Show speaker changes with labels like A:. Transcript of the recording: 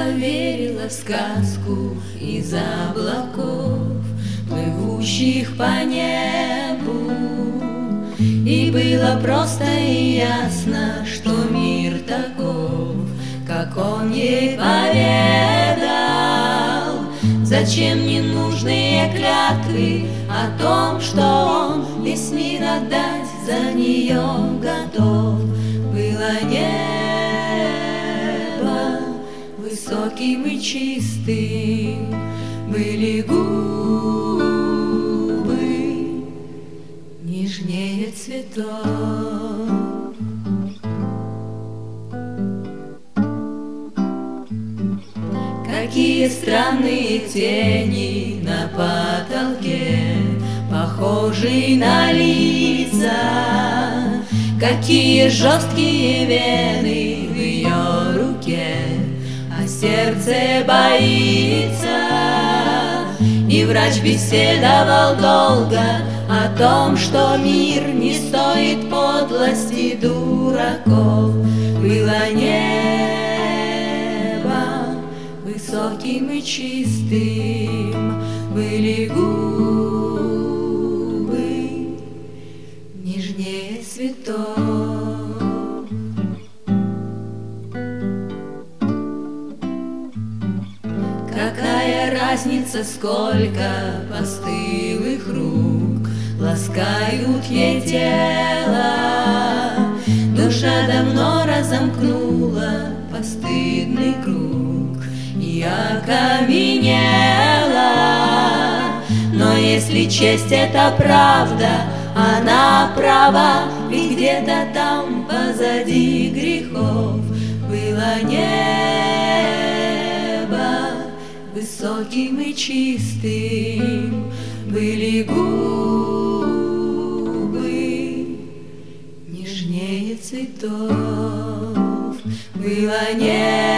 A: поверила в сказку из облаков, плывущих по небу. И было просто и ясно, что мир таков, как он ей поведал. Зачем ненужные клятвы о том, что он весь мир отдать за нее готов? Было небо высоким и чистым, были губы нежнее цветов. Какие странные тени на потолке, похожие на лица, какие жесткие вены в ее руке, а сердце боится. И врач беседовал долго о том, что мир не стоит подлости дураков. Было небо высоким и чистым, были губы нежнее цветов. Какая разница, сколько постылых рук ласкают ей тело? Душа давно разомкнула постыдный круг и окаменела. Но если честь — это правда, она права, ведь где-то там позади грехов было небо высоким и чистым, были губы нежнее цветов. Было небо